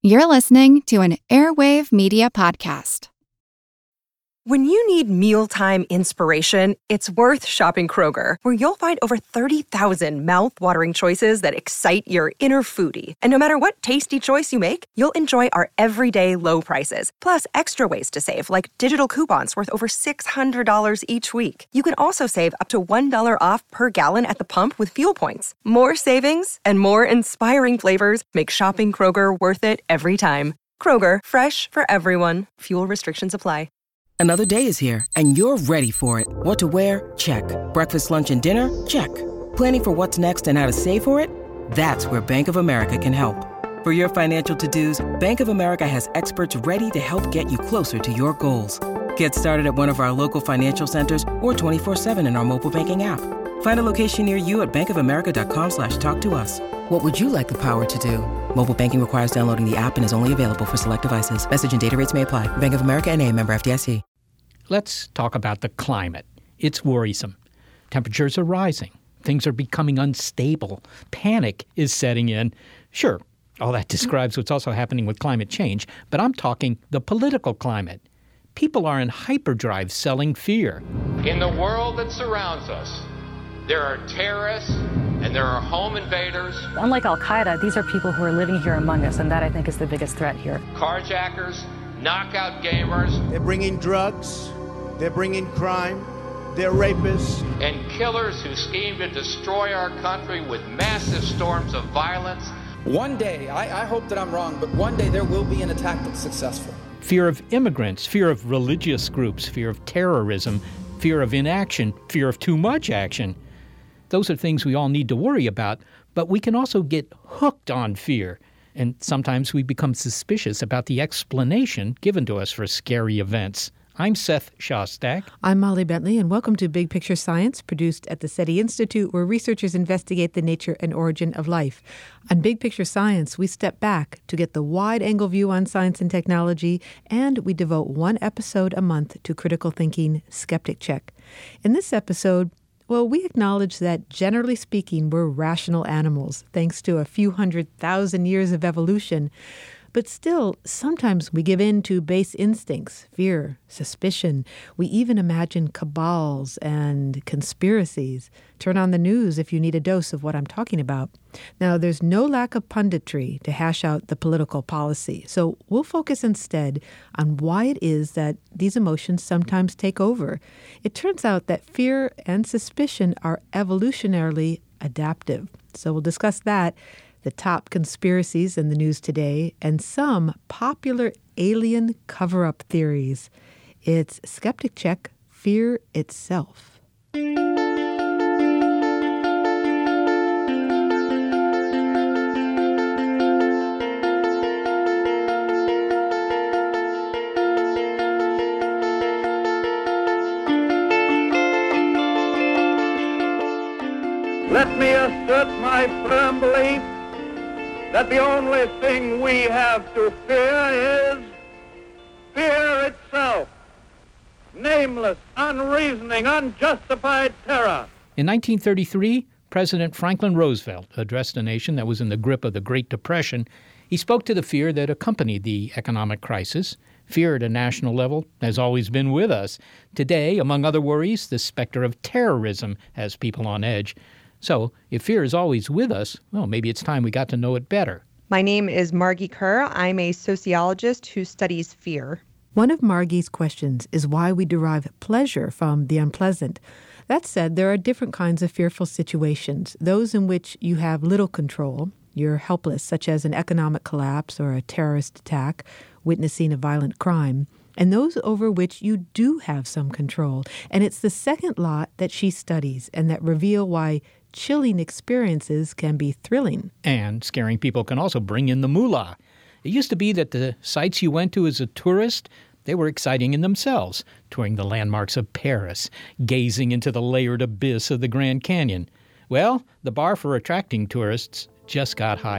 You're listening to an Airwave Media Podcast. When you need mealtime inspiration, it's worth shopping Kroger, where you'll find over 30,000 mouth-watering choices that excite your inner foodie. And no matter what tasty choice you make, you'll enjoy our everyday low prices, plus extra ways to save, like digital coupons worth over $600 each week. You can also save up to $1 off per gallon at the pump with fuel points. More savings and more inspiring flavors make shopping Kroger worth it every time. Kroger, fresh for everyone. Fuel restrictions apply. Another day is here, and you're ready for it. What to wear? Check. Breakfast, lunch, and dinner? Check. Planning for what's next and how to save for it? That's where Bank of America can help. For your financial to-dos, Bank of America has experts ready to help get you closer to your goals. Get started at one of our local financial centers or 24/7 in our mobile banking app. Find a location near you at bankofamerica.com/talktous. What would you like the power to do? Mobile banking requires downloading the app and is only available for select devices. Message and data rates may apply. Bank of America N.A., member FDIC. Let's talk about the climate. It's worrisome. Temperatures are rising. Things are becoming unstable. Panic is setting in. Sure, all that describes what's also happening with climate change, but I'm talking the political climate. People are in hyperdrive selling fear. In the world that surrounds us, there are terrorists and there are home invaders. Unlike Al-Qaeda, these are people who are living here among us, and that, I think, is the biggest threat here. Carjackers, knockout gamers. They're bringing drugs, they're bringing crime, they're rapists. And killers who scheme to destroy our country with massive storms of violence. One day, I hope that I'm wrong, but one day there will be an attack that's successful. Fear of immigrants, fear of religious groups, fear of terrorism, fear of inaction, fear of too much action. Those are things we all need to worry about, but we can also get hooked on fear. And sometimes we become suspicious about the explanation given to us for scary events. I'm Seth Shostak. I'm Molly Bentley, and welcome to Big Picture Science, produced at the SETI Institute, where researchers investigate the nature and origin of life. On Big Picture Science, we step back to get the wide-angle view on science and technology, and we devote one episode a month to critical thinking skeptic check. In this episode, we acknowledge that, generally speaking, we're rational animals, thanks to a few 100,000 years of evolution. But still, sometimes we give in to base instincts, fear, suspicion. We even imagine cabals and conspiracies. Turn on the news if you need a dose of what I'm talking about. Now, there's no lack of punditry to hash out the political policy, so we'll focus instead on why it is that these emotions sometimes take over. It turns out that fear and suspicion are evolutionarily adaptive. So we'll discuss that, the top conspiracies in the news today, and some popular alien cover-up theories. It's Skeptic Check, Fear Itself. Let me assert my firm belief that the only thing we have to fear is fear itself. Nameless, unreasoning, unjustified terror. In 1933, President Franklin Roosevelt addressed a nation that was in the grip of the Great Depression. He spoke to the fear that accompanied the economic crisis. Fear at a national level has always been with us. Today, among other worries, the specter of terrorism has people on edge. So, if fear is always with us, maybe it's time we got to know it better. My name is Margie Kerr. I'm a sociologist who studies fear. One of Margie's questions is why we derive pleasure from the unpleasant. That said, there are different kinds of fearful situations. Those in which you have little control, you're helpless, such as an economic collapse or a terrorist attack, witnessing a violent crime, and those over which you do have some control. And it's the second lot that she studies and that reveal why chilling experiences can be thrilling. And scaring people can also bring in the moolah. It used to be that the sites you went to as a tourist, they were exciting in themselves, touring the landmarks of Paris, gazing into the layered abyss of the Grand Canyon. Well, the bar for attracting tourists just got higher.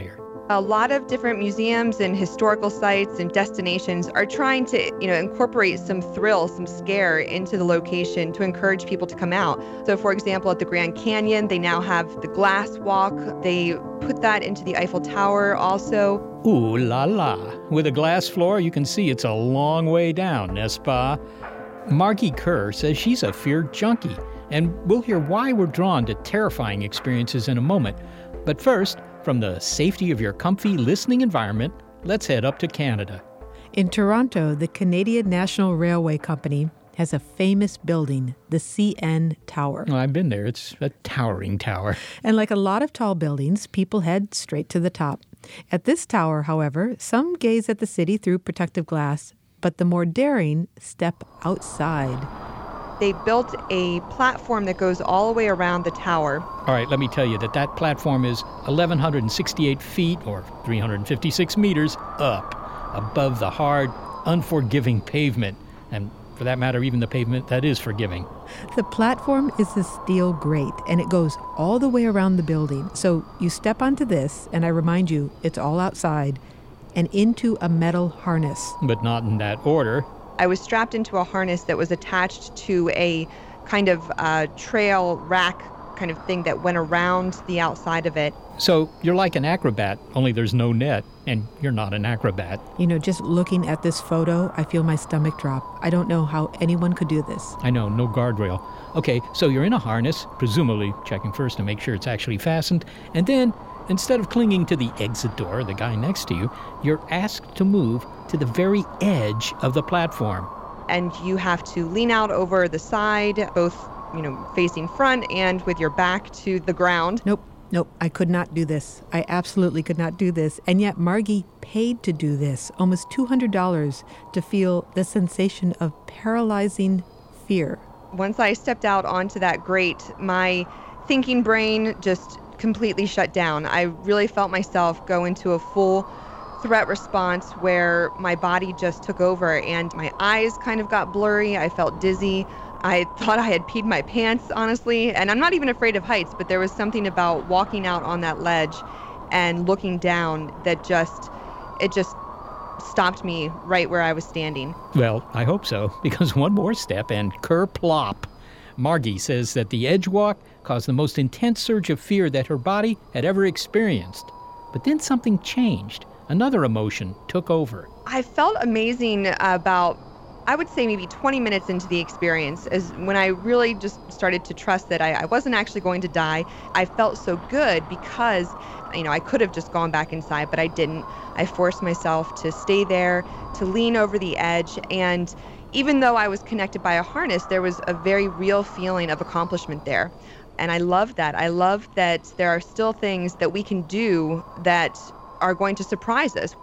A lot of different museums and historical sites and destinations are trying to, incorporate some thrill, some scare into the location to encourage people to come out. So, for example, at the Grand Canyon, they now have the glass walk. They put that into the Eiffel Tower also. Ooh la la. With a glass floor, you can see it's a long way down, n'est-ce pas? Margie Kerr says she's a fear junkie, and we'll hear why we're drawn to terrifying experiences in a moment. But first, from the safety of your comfy listening environment, let's head up to Canada. In Toronto, the Canadian National Railway Company has a famous building, the CN Tower. Well, I've been there. It's a towering tower. And like a lot of tall buildings, people head straight to the top. At this tower, however, some gaze at the city through protective glass, but the more daring step outside. They built a platform that goes all the way around the tower. All right, let me tell you that platform is 1,168 feet, or 356 meters, up above the hard, unforgiving pavement. And for that matter, even the pavement that is forgiving. The platform is a steel grate, and it goes all the way around the building. So you step onto this, and I remind you, it's all outside, and into a metal harness. But not in that order. I was strapped into a harness that was attached to a kind of trail rack kind of thing that went around the outside of it. So you're like an acrobat, only there's no net, and you're not an acrobat. Just looking at this photo, I feel my stomach drop. I don't know how anyone could do this. I know, no guardrail. Okay, so you're in a harness, presumably checking first to make sure it's actually fastened, and then, instead of clinging to the exit door, the guy next to you, you're asked to move to the very edge of the platform. And you have to lean out over the side, both, facing front and with your back to the ground. Nope, I could not do this. I absolutely could not do this. And yet Margie paid to do this, almost $200, to feel the sensation of paralyzing fear. Once I stepped out onto that grate, my thinking brain just completely shut down. I really felt myself go into a full threat response where my body just took over and my eyes kind of got blurry. I felt dizzy. I thought I had peed my pants, honestly. And I'm not even afraid of heights, but there was something about walking out on that ledge and looking down that just stopped me right where I was standing. Well, I hope so, because one more step and kerplop. Margie says that the edge walk caused the most intense surge of fear that her body had ever experienced. But then something changed. Another emotion took over. I felt amazing about, I would say maybe 20 minutes into the experience, is when I really just started to trust that I wasn't actually going to die. I felt so good because, I could have just gone back inside, but I didn't. I forced myself to stay there, to lean over the edge, and even though I was connected by a harness, there was a very real feeling of accomplishment there. And I love that. I love that there are still things that we can do that are going to surprise us.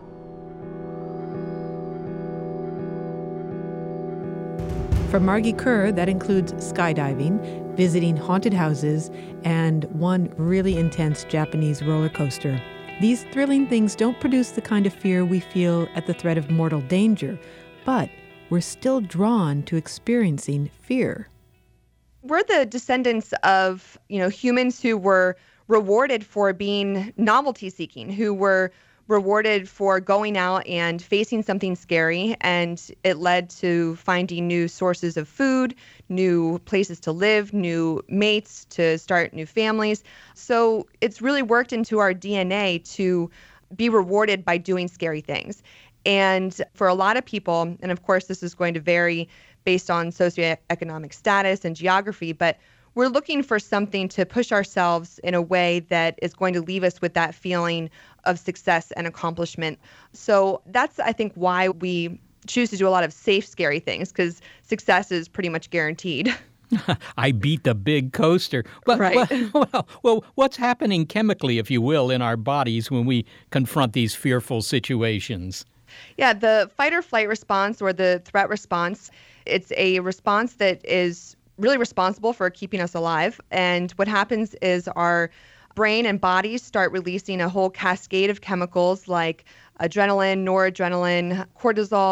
For Margie Kerr, that includes skydiving, visiting haunted houses, and one really intense Japanese roller coaster. These thrilling things don't produce the kind of fear we feel at the threat of mortal danger, but we're still drawn to experiencing fear. We're the descendants of, humans who were rewarded for being novelty-seeking, who were rewarded for going out and facing something scary, and it led to finding new sources of food, new places to live, new mates to start new families. So it's really worked into our DNA to be rewarded by doing scary things. And for a lot of people, and of course this is going to vary based on socioeconomic status and geography, but we're looking for something to push ourselves in a way that is going to leave us with that feeling of success and accomplishment. So that's, I think, why we choose to do a lot of safe, scary things, because success is pretty much guaranteed. I beat the big coaster. Right. Well, what's happening chemically, if you will, in our bodies when we confront these fearful situations? Yeah, the fight or flight response, or the threat response, it's a response that is really responsible for keeping us alive. And what happens is our brain and bodies start releasing a whole cascade of chemicals like adrenaline, noradrenaline, cortisol,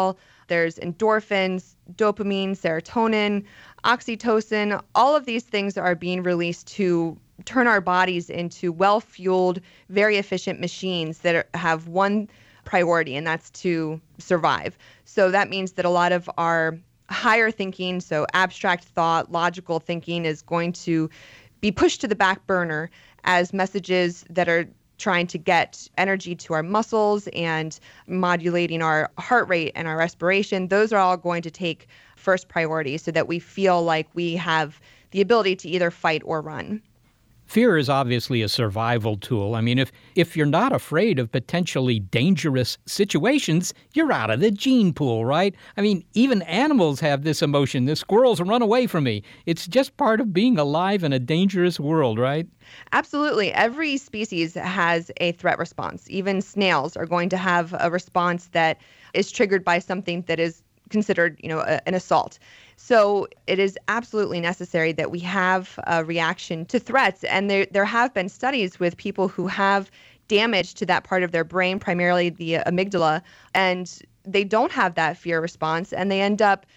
There's endorphins, dopamine, serotonin, oxytocin. All of these things are being released to turn our bodies into well-fueled, very efficient machines that have one priority, and that's to survive. So that means that a lot of our higher thinking, so abstract thought, logical thinking, is going to be pushed to the back burner as messages that are trying to get energy to our muscles and modulating our heart rate and our respiration. Those are all going to take first priority so that we feel like we have the ability to either fight or run. Fear is obviously a survival tool. I mean, if you're not afraid of potentially dangerous situations, you're out of the gene pool, right? I mean, even animals have this emotion. The squirrels run away from me. It's just part of being alive in a dangerous world, right? Absolutely. Every species has a threat response. Even snails are going to have a response that is triggered by something that is considered, an assault. So it is absolutely necessary that we have a reaction to threats. And there have been studies with people who have damage to that part of their brain, primarily the amygdala, and they don't have that fear response, and they end up,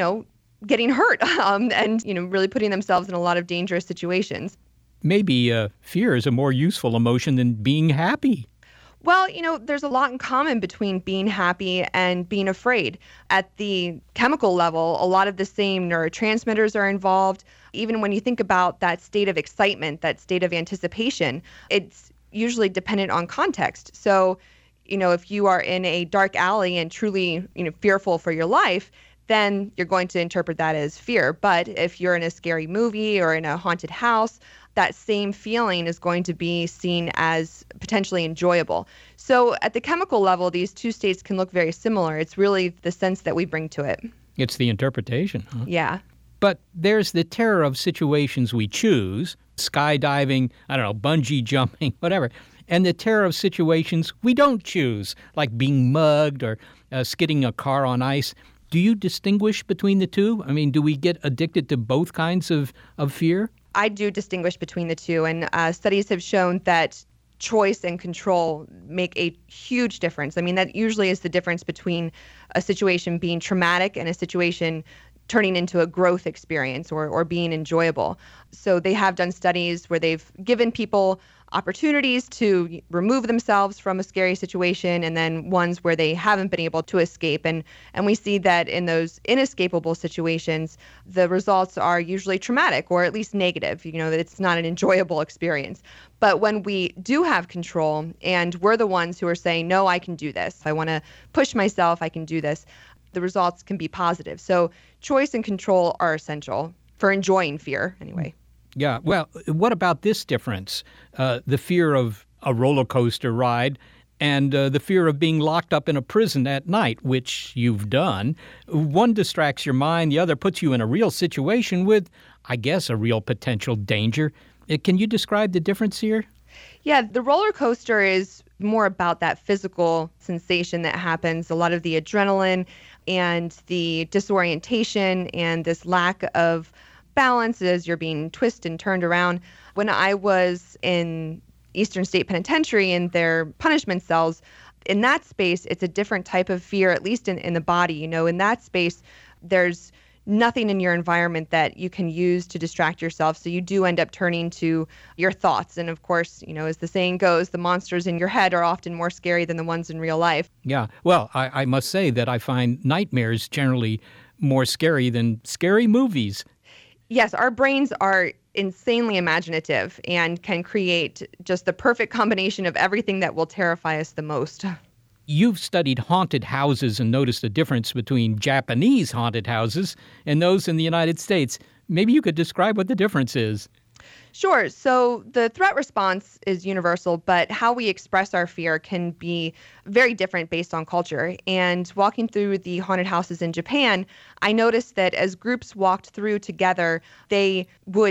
getting hurt and, really putting themselves in a lot of dangerous situations. Maybe fear is a more useful emotion than being happy. Well, there's a lot in common between being happy and being afraid. At the chemical level, a lot of the same neurotransmitters are involved. Even when you think about that state of excitement, that state of anticipation, it's usually dependent on context. So, if you are in a dark alley and truly, fearful for your life, then you're going to interpret that as fear. But if you're in a scary movie or in a haunted house, that same feeling is going to be seen as potentially enjoyable. So at the chemical level, these two states can look very similar. It's really the sense that we bring to it. It's the interpretation, huh? Yeah. But there's the terror of situations we choose, skydiving, bungee jumping, whatever, and the terror of situations we don't choose, like being mugged or skidding a car on ice. Do you distinguish between the two? I mean, do we get addicted to both kinds of fear? I do distinguish between the two, and studies have shown that choice and control make a huge difference. I mean, that usually is the difference between a situation being traumatic and a situation turning into a growth experience or being enjoyable. So they have done studies where they've given people opportunities to remove themselves from a scary situation, and then ones where they haven't been able to escape. And we see that in those inescapable situations, the results are usually traumatic or at least negative, that it's not an enjoyable experience. But when we do have control and we're the ones who are saying, no, I can do this, I want to push myself, I can do this, the results can be positive. So choice and control are essential for enjoying fear anyway. Yeah. Well, what about this difference? The fear of a roller coaster ride and the fear of being locked up in a prison at night, which you've done. One distracts your mind. The other puts you in a real situation with, I guess, a real potential danger. Can you describe the difference here? Yeah, the roller coaster is more about that physical sensation that happens, a lot of the adrenaline and the disorientation and this lack of balance as you're being twisted and turned around. When I was in Eastern State Penitentiary in their punishment cells, in that space, it's a different type of fear, at least in the body. In that space, there's nothing in your environment that you can use to distract yourself. So you do end up turning to your thoughts. And of course, as the saying goes, the monsters in your head are often more scary than the ones in real life. Yeah. Well, I must say that I find nightmares generally more scary than scary movies. Yes, our brains are insanely imaginative and can create just the perfect combination of everything that will terrify us the most. You've studied haunted houses and noticed the difference between Japanese haunted houses and those in the United States. Maybe you could describe what the difference is. Sure. So the threat response is universal, but how we express our fear can be very different based on culture. And walking through the haunted houses in Japan, I noticed that as groups walked through together, they would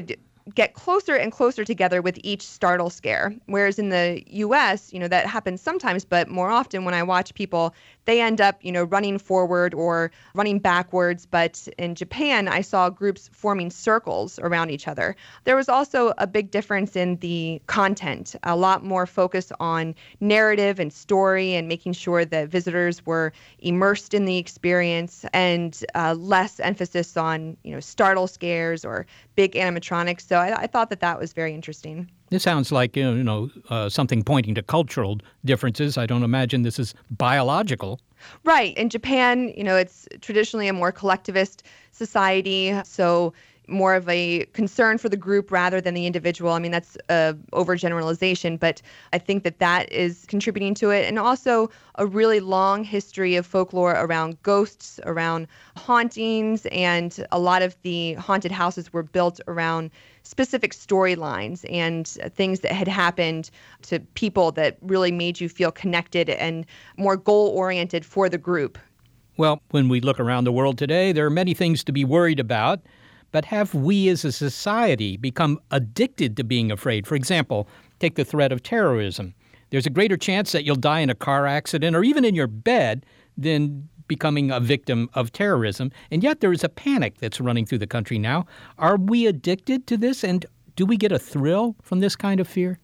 get closer and closer together with each startle scare. Whereas in the U.S., that happens sometimes, but more often when I watch people, they end up, running forward or running backwards. But in Japan, I saw groups forming circles around each other. There was also a big difference in the content, a lot more focus on narrative and story and making sure that visitors were immersed in the experience, and less emphasis on, startle scares or big animatronics. So I thought that was very interesting. This sounds like, something pointing to cultural differences. I don't imagine this is biological. Right. In Japan, it's traditionally a more collectivist society, so more of a concern for the group rather than the individual. I mean, that's overgeneralization, but I think that is contributing to it. And also a really long history of folklore around ghosts, around hauntings, and a lot of the haunted houses were built around specific storylines and things that had happened to people that really made you feel connected and more goal-oriented for the group. Well, when we look around the world today, there are many things to be worried about. But have we as a society become addicted to being afraid? For example, take the threat of terrorism. There's a greater chance that you'll die in a car accident or even in your bed than becoming a victim of terrorism. And yet there is a panic that's running through the country now. Are we addicted to this? And do we get a thrill from this kind of fear?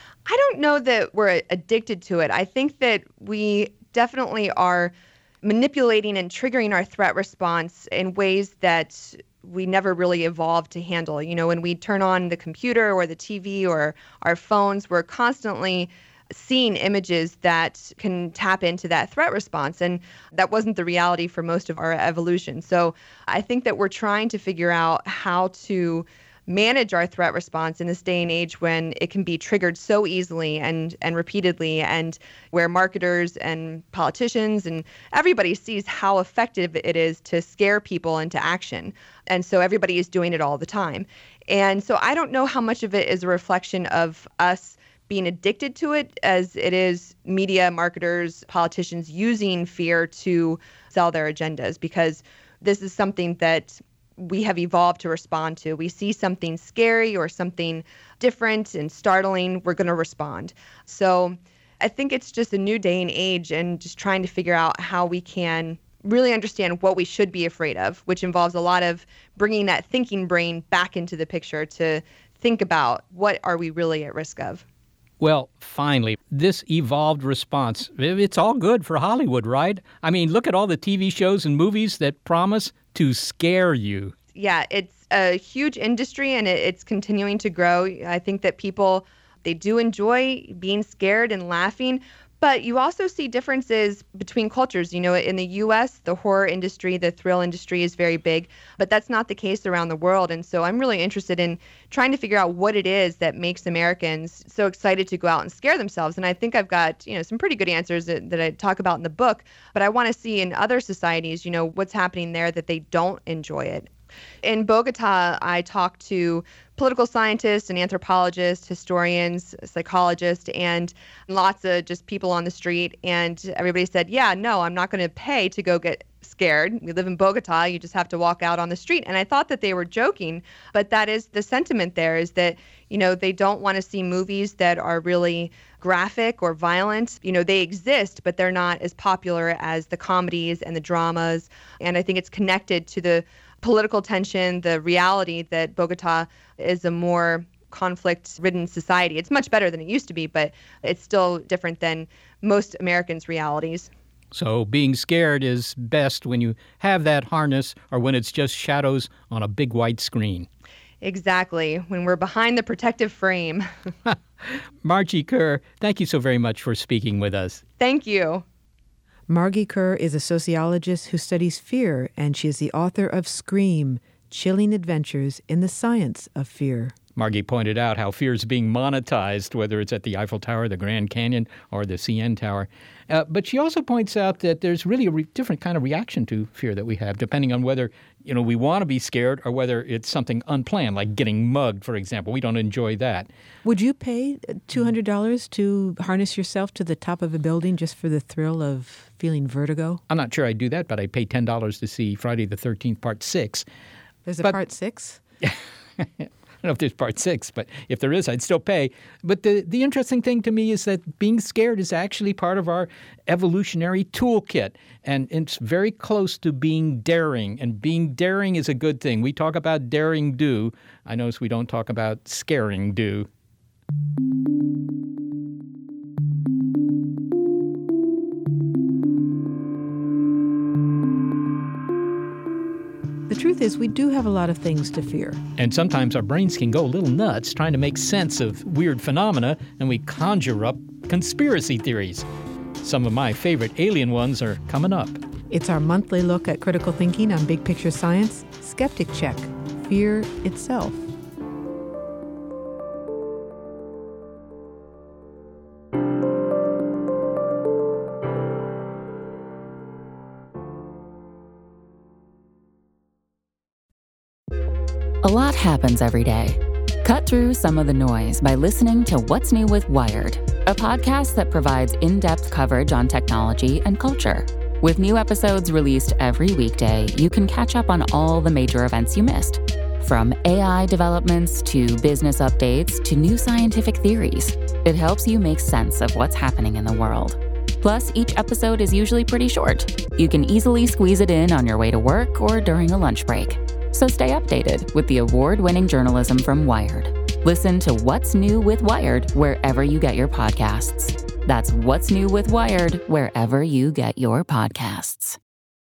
I don't know that we're addicted to it. I think that we definitely are manipulating and triggering our threat response in ways that we never really evolved to handle. When we turn on the computer or the TV or our phones, we're constantly seeing images that can tap into that threat response. And that wasn't the reality for most of our evolution. So I think that we're trying to figure out how to manage our threat response in this day and age when it can be triggered so easily and repeatedly, and where marketers and politicians and everybody sees how effective it is to scare people into action. And so everybody is doing it all the time. And so I don't know how much of it is a reflection of us being addicted to it as it is media, marketers, politicians using fear to sell their agendas, because this is something that we have evolved to respond to. We see something scary or something different and startling, we're going to respond. So I think it's just a new day and age, and just trying to figure out how we can really understand what we should be afraid of, which involves a lot of bringing that thinking brain back into the picture to think about what are we really at risk of. Well, finally, this evolved response, it's all good for Hollywood, right? I mean, look at all the TV shows and movies that promise to scare you. Yeah, it's a huge industry, and it's continuing to grow. I think that people, they do enjoy being scared and laughing, but you also see differences between cultures. In the U.S., the horror industry, the thrill industry is very big, but that's not the case around the world. And so I'm really interested in trying to figure out what it is that makes Americans so excited to go out and scare themselves. And I think I've got, some pretty good answers that I talk about in the book, but I want to see in other societies, what's happening there that they don't enjoy it. In Bogota, I talked to political scientists and anthropologists, historians, psychologists, and lots of just people on the street. And everybody said, yeah, no, I'm not going to pay to go get scared. We live in Bogota. You just have to walk out on the street. And I thought that they were joking, but that is the sentiment there, is that, they don't want to see movies that are really graphic or violent. They exist, but they're not as popular as the comedies and the dramas. And I think it's connected to the political tension, the reality that Bogota is a more conflict-ridden society. It's much better than it used to be, but it's still different than most Americans' realities. So being scared is best when you have that harness or when it's just shadows on a big white screen. Exactly, when we're behind the protective frame. Margie Kerr, thank you so very much for speaking with us. Thank you. Margie Kerr is a sociologist who studies fear, and she is the author of Scream, Chilling Adventures in the Science of Fear. Margie pointed out how fear is being monetized, whether it's at the Eiffel Tower, the Grand Canyon, or the CN Tower. But she also points out that there's really a different kind of reaction to fear that we have, depending on whether, we want to be scared or whether it's something unplanned, like getting mugged, for example. We don't enjoy that. Would you pay $200 to harness yourself to the top of a building just for the thrill of feeling vertigo? I'm not sure I'd do that, but I'd pay $10 to see Friday the 13th, Part 6. There's a Part 6? know if there's part 6, but if there is, I'd still pay. But the interesting thing to me is that being scared is actually part of our evolutionary toolkit. And it's very close to being daring. And being daring is a good thing. We talk about daring do. I notice we don't talk about scaring do. The truth is, we do have a lot of things to fear. And sometimes our brains can go a little nuts trying to make sense of weird phenomena, and we conjure up conspiracy theories. Some of my favorite alien ones are coming up. It's our monthly look at critical thinking on Big Picture Science. Skeptic Check. Fear itself. A lot happens every day. Cut through some of the noise by listening to What's New with Wired, a podcast that provides in-depth coverage on technology and culture. With new episodes released every weekday, you can catch up on all the major events you missed. From AI developments to business updates to new scientific theories, it helps you make sense of what's happening in the world. Plus, each episode is usually pretty short. You can easily squeeze it in on your way to work or during a lunch break. So stay updated with the award-winning journalism from Wired. Listen to What's New with Wired wherever you get your podcasts. That's What's New with Wired wherever you get your podcasts.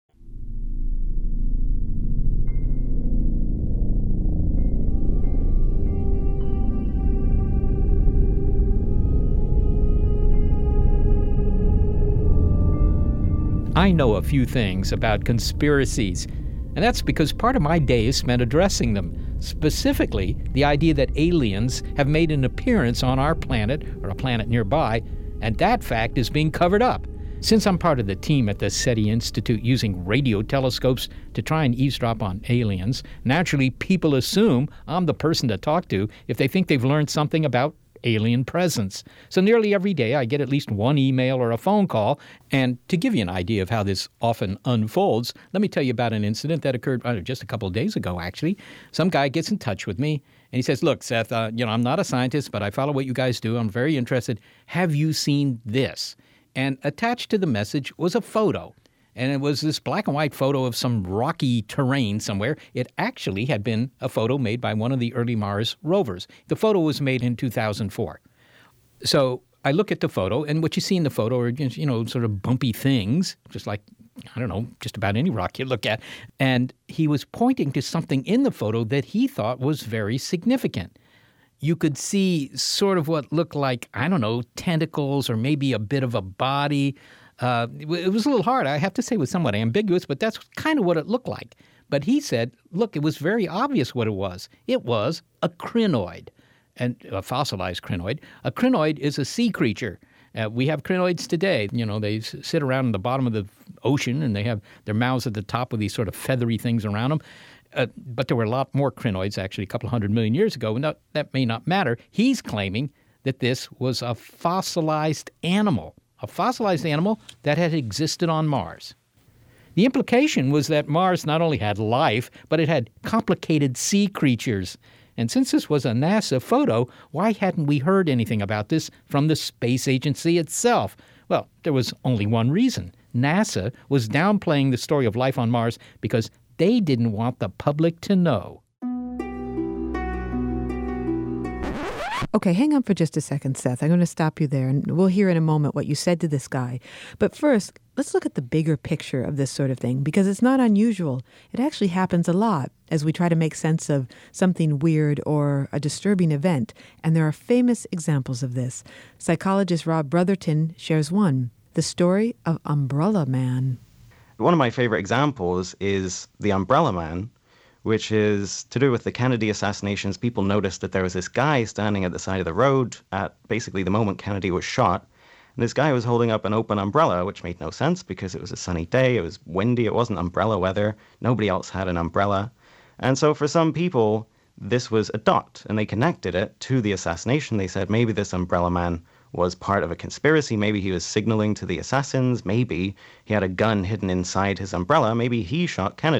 I know a few things about conspiracies, and that's because part of my day is spent addressing them, specifically the idea that aliens have made an appearance on our planet or a planet nearby, and that fact is being covered up. Since I'm part of the team at the SETI Institute using radio telescopes to try and eavesdrop on aliens, naturally people assume I'm the person to talk to if they think they've learned something about alien presence. So nearly every day I get at least one email or a phone call. And to give you an idea of how this often unfolds, let me tell you about an incident that occurred just a couple of days ago, actually. Some guy gets in touch with me and he says, look, Seth, I'm not a scientist, but I follow what you guys do. I'm very interested. Have you seen this? And attached to the message was a photo. And it was this black and white photo of some rocky terrain somewhere. It actually had been a photo made by one of the early Mars rovers. The photo was made in 2004. So I look at the photo, and what you see in the photo are, sort of bumpy things, just like, just about any rock you look at. And he was pointing to something in the photo that he thought was very significant. You could see sort of what looked like, tentacles or maybe a bit of a body. It was a little hard, I have to say, it was somewhat ambiguous, but that's kind of what it looked like. But he said, look, it was very obvious what it was. It was a crinoid, and a fossilized crinoid. A crinoid is a sea creature. We have crinoids today. They sit around in the bottom of the ocean, and they have their mouths at the top with these sort of feathery things around them. But there were a lot more crinoids, actually, a couple of 100 million years ago, and that may not matter. He's claiming that this was a fossilized animal. A fossilized animal that had existed on Mars. The implication was that Mars not only had life, but it had complicated sea creatures. And since this was a NASA photo, why hadn't we heard anything about this from the space agency itself? Well, there was only one reason. NASA was downplaying the story of life on Mars because they didn't want the public to know. Okay, hang on for just a second, Seth. I'm going to stop you there, and we'll hear in a moment what you said to this guy. But first, let's look at the bigger picture of this sort of thing, because it's not unusual. It actually happens a lot as we try to make sense of something weird or a disturbing event, and there are famous examples of this. Psychologist Rob Brotherton shares one, the story of Umbrella Man. One of my favorite examples is the Umbrella Man, which is to do with the Kennedy assassinations. People noticed that there was this guy standing at the side of the road at basically the moment Kennedy was shot. And this guy was holding up an open umbrella, which made no sense because it was a sunny day, it was windy, it wasn't umbrella weather. Nobody else had an umbrella. And so for some people, this was a dot, and they connected it to the assassination. They said maybe this Umbrella Man was part of a conspiracy. Maybe he was signaling to the assassins. Maybe he had a gun hidden inside his umbrella. Maybe he shot Kennedy.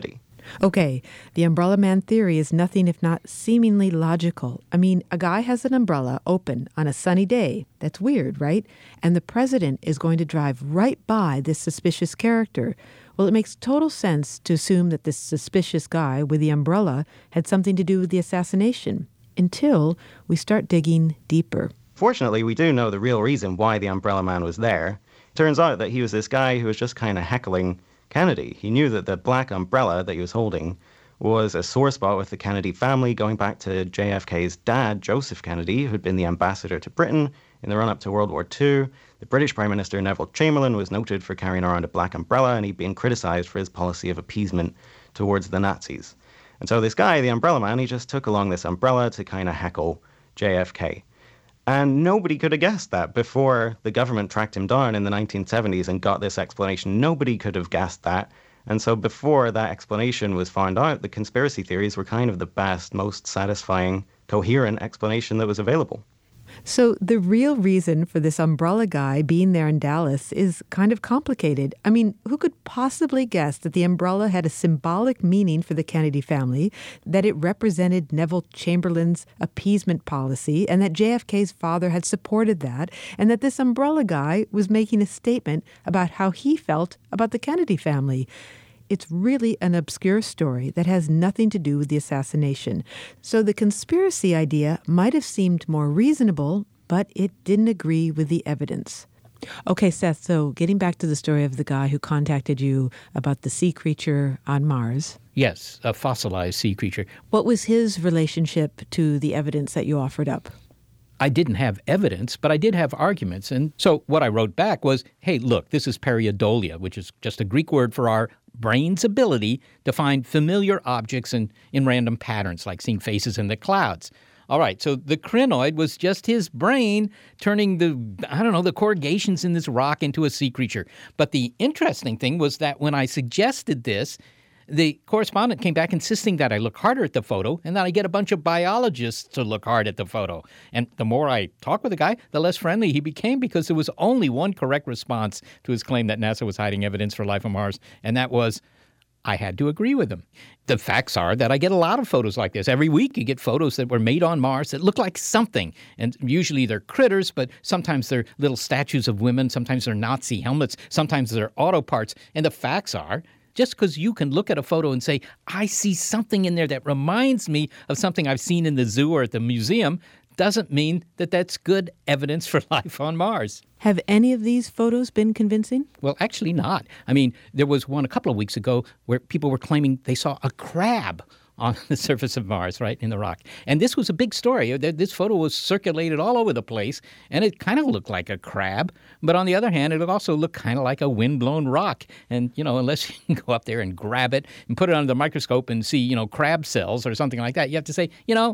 Okay, the umbrella man theory is nothing if not seemingly logical. I mean, a guy has an umbrella open on a sunny day. That's weird, right? And the president is going to drive right by this suspicious character. Well, it makes total sense to assume that this suspicious guy with the umbrella had something to do with the assassination, until we start digging deeper. Fortunately, we do know the real reason why the umbrella man was there. Turns out that he was this guy who was just kind of heckling Kennedy. He knew that the black umbrella that he was holding was a sore spot with the Kennedy family, going back to JFK's dad, Joseph Kennedy, who'd been the ambassador to Britain in the run-up to World War II. The British Prime Minister Neville Chamberlain was noted for carrying around a black umbrella, and he'd been criticized for his policy of appeasement towards the Nazis. And so this guy, the umbrella man, he just took along this umbrella to kind of heckle JFK. And nobody could have guessed that before the government tracked him down in the 1970s and got this explanation. Nobody could have guessed that. And so before that explanation was found out, the conspiracy theories were kind of the best, most satisfying, coherent explanation that was available. So the real reason for this umbrella guy being there in Dallas is kind of complicated. I mean, who could possibly guess that the umbrella had a symbolic meaning for the Kennedy family, that it represented Neville Chamberlain's appeasement policy, and that JFK's father had supported that, and that this umbrella guy was making a statement about how he felt about the Kennedy family? It's really an obscure story that has nothing to do with the assassination. So the conspiracy idea might have seemed more reasonable, but it didn't agree with the evidence. Okay, Seth, so getting back to the story of the guy who contacted you about the sea creature on Mars. Yes, a fossilized sea creature. What was his relationship to the evidence that you offered up? I didn't have evidence, but I did have arguments. And so what I wrote back was, hey, look, this is pareidolia, which is just a Greek word for our brain's ability to find familiar objects in random patterns, like seeing faces in the clouds. All right, so the crinoid was just his brain turning the corrugations in this rock into a sea creature. But the interesting thing was that when I suggested this, the correspondent came back insisting that I look harder at the photo and that I get a bunch of biologists to look hard at the photo. And the more I talked with the guy, the less friendly he became, because there was only one correct response to his claim that NASA was hiding evidence for life on Mars, and that was, I had to agree with him. The facts are that I get a lot of photos like this. Every week you get photos that were made on Mars that look like something. And usually they're critters, but sometimes they're little statues of women. Sometimes they're Nazi helmets. Sometimes they're auto parts. And the facts are, just because you can look at a photo and say, I see something in there that reminds me of something I've seen in the zoo or at the museum, doesn't mean that that's good evidence for life on Mars. Have any of these photos been convincing? Well, actually not. I mean, there was one a couple of weeks ago where people were claiming they saw a crab on the surface of Mars, right, in the rock. And this was a big story. This photo was circulated all over the place, and it kind of looked like a crab. But on the other hand, it also looked kind of like a windblown rock. And, unless you can go up there and grab it and put it under the microscope and see, crab cells or something like that, you have to say,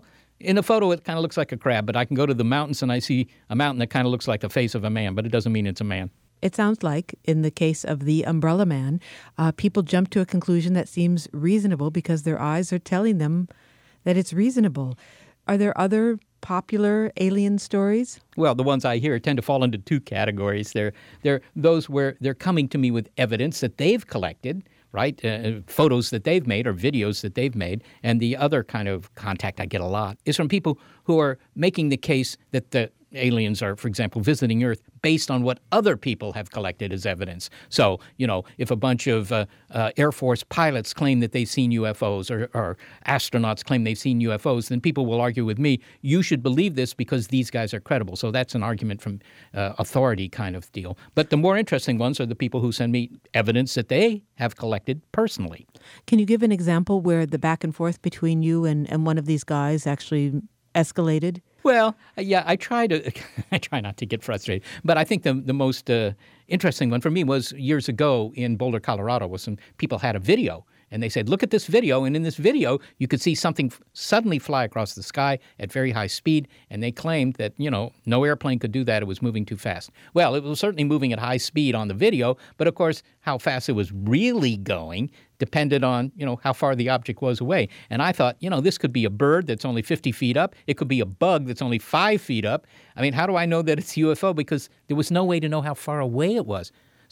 in the photo, it kind of looks like a crab, but I can go to the mountains and I see a mountain that kind of looks like the face of a man, but it doesn't mean it's a man. It sounds like, in the case of the umbrella man, people jump to a conclusion that seems reasonable because their eyes are telling them that it's reasonable. Are there other popular alien stories? Well, the ones I hear tend to fall into two categories. They're those where they're coming to me with evidence that they've collected, right? Photos that they've made or videos that they've made. And the other kind of contact I get a lot is from people who are making the case that the aliens are, for example, visiting Earth based on what other people have collected as evidence. So, if a bunch of Air Force pilots claim that they've seen UFOs or astronauts claim they've seen UFOs, then people will argue with me, you should believe this because these guys are credible. So that's an argument from authority kind of deal. But the more interesting ones are the people who send me evidence that they have collected personally. Can you give an example where the back and forth between you and one of these guys actually escalated? Well, yeah, I try not to get frustrated. But I think the most interesting one for me was years ago in Boulder, Colorado, where some people had a video. And they said, look at this video. And in this video, you could see something suddenly fly across the sky at very high speed. And they claimed that, no airplane could do that. It was moving too fast. Well, it was certainly moving at high speed on the video. But, of course, how fast it was really going depended on, how far the object was away. And I thought, this could be a bird that's only 50 feet up. It could be a bug that's only 5 feet up. I mean, how do I know that it's a UFO? Because there was no way to know how far away it was. So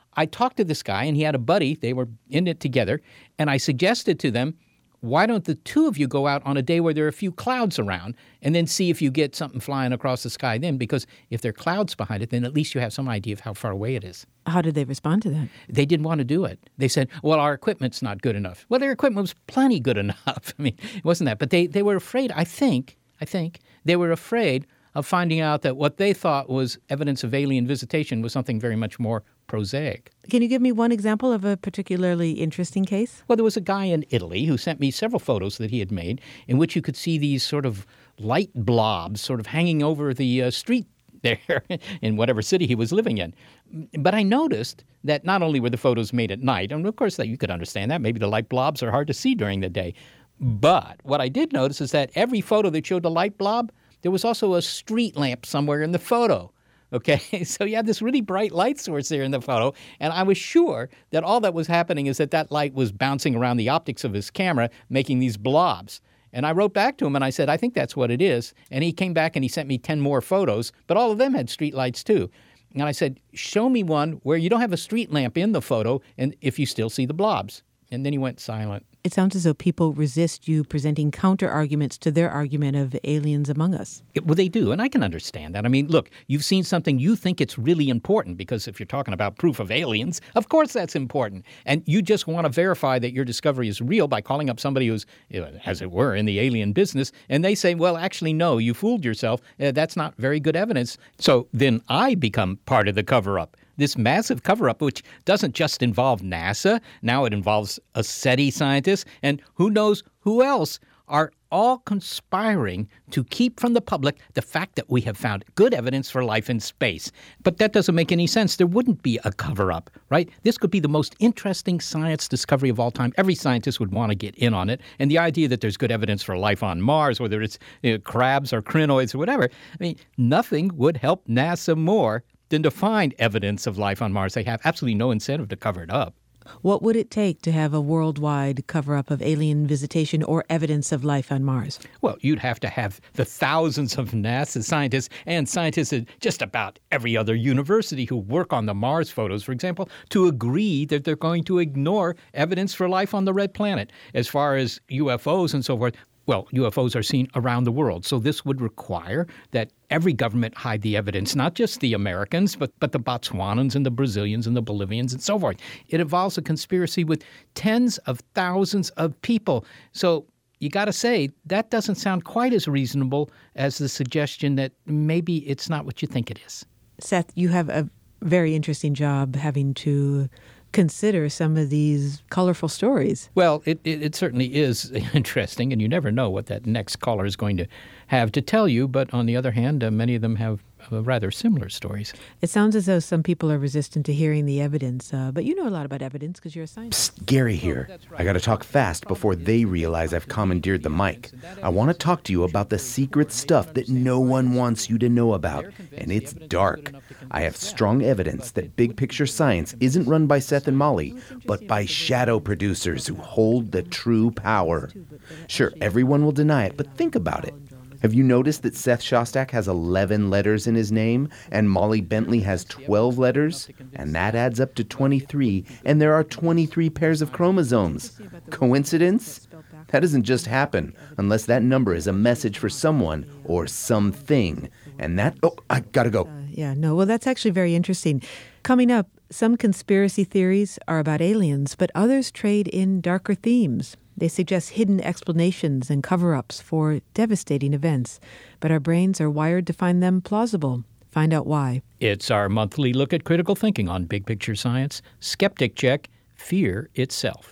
I talked to this guy, and he had a buddy. They were in it together. And I suggested to them, why don't the two of you go out on a day where there are a few clouds around and then see if you get something flying across the sky then? Because if there are clouds behind it, then at least you have some idea of how far away it is. How did they respond to that? They didn't want to do it. They said, well, our equipment's not good enough. Well, their equipment was plenty good enough. I mean, it wasn't that. But they were afraid, I think, they were afraid of finding out that what they thought was evidence of alien visitation was something very much more prosaic. Can you give me one example of a particularly interesting case? Well, there was a guy in Italy who sent me several photos that he had made in which you could see these sort of light blobs sort of hanging over the street there in whatever city he was living in. But I noticed that not only were the photos made at night, and of course that you could understand that, maybe the light blobs are hard to see during the day, but what I did notice is that every photo that showed a light blob, there was also a street lamp somewhere in the photo. Okay, so you had this really bright light source there in the photo, and I was sure that all that was happening is that light was bouncing around the optics of his camera, making these blobs. And I wrote back to him and I said, I think that's what it is. And he came back and he sent me 10 more photos, but all of them had street lights too. And I said, show me one where you don't have a street lamp in the photo and if you still see the blobs. And then he went silent. It sounds as though people resist you presenting counter-arguments to their argument of aliens among us. Well, they do, and I can understand that. I mean, look, you've seen something, you think it's really important, because if you're talking about proof of aliens, of course that's important. And you just want to verify that your discovery is real by calling up somebody who's, as it were, in the alien business, and they say, well, actually, no, you fooled yourself. That's not very good evidence. So then I become part of the cover-up. This massive cover-up, which doesn't just involve NASA, now it involves a SETI scientist, and who knows who else, are all conspiring to keep from the public the fact that we have found good evidence for life in space. But that doesn't make any sense. There wouldn't be a cover-up, right? This could be the most interesting science discovery of all time. Every scientist would want to get in on it. And the idea that there's good evidence for life on Mars, whether it's crabs or crinoids or whatever, I mean, nothing would help NASA more than to find evidence of life on Mars. They have absolutely no incentive to cover it up. What would it take to have a worldwide cover-up of alien visitation or evidence of life on Mars? Well, you'd have to have the thousands of NASA scientists and scientists at just about every other university who work on the Mars photos, for example, to agree that they're going to ignore evidence for life on the red planet. As far as UFOs and so forth, well, UFOs are seen around the world, so this would require that every government hide the evidence, not just the Americans, but the Botswanans and the Brazilians and the Bolivians and so forth. It involves a conspiracy with tens of thousands of people. So you got to say, that doesn't sound quite as reasonable as the suggestion that maybe it's not what you think it is. Seth, you have a very interesting job having to consider some of these colorful stories. Well, it certainly is interesting, and you never know what that next caller is going to have to tell you. But on the other hand, many of them have rather similar stories. It sounds as though some people are resistant to hearing the evidence, but you know a lot about evidence because you're a scientist. Psst, Gary here. I got to talk fast before they realize I've commandeered the mic. I want to talk to you about the secret stuff that no one wants you to know about, and it's dark. I have strong evidence that Big Picture Science isn't run by Seth and Molly, but by shadow producers who hold the true power. Sure, everyone will deny it, but think about it. Have you noticed that Seth Shostak has 11 letters in his name and Molly Bentley has 12 letters? And that adds up to 23, and there are 23 pairs of chromosomes. Coincidence? That doesn't just happen unless that number is a message for someone or something. And that... Oh, I gotta go. Well, that's actually very interesting. Coming up, some conspiracy theories are about aliens, but others trade in darker themes. They suggest hidden explanations and cover-ups for devastating events, but our brains are wired to find them plausible. Find out why. It's our monthly look at critical thinking on Big Picture Science. Skeptic Check, Fear Itself.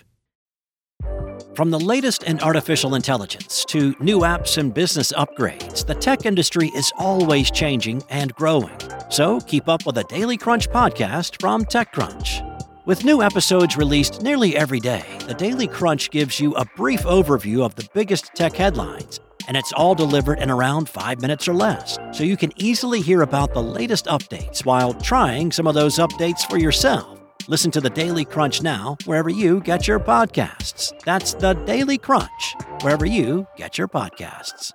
From the latest in artificial intelligence to new apps and business upgrades, the tech industry is always changing and growing. So keep up with the Daily Crunch podcast from TechCrunch. With new episodes released nearly every day, the Daily Crunch gives you a brief overview of the biggest tech headlines, and it's all delivered in around 5 minutes or less, so you can easily hear about the latest updates while trying some of those updates for yourself. Listen to the Daily Crunch now, wherever you get your podcasts. That's the Daily Crunch, wherever you get your podcasts.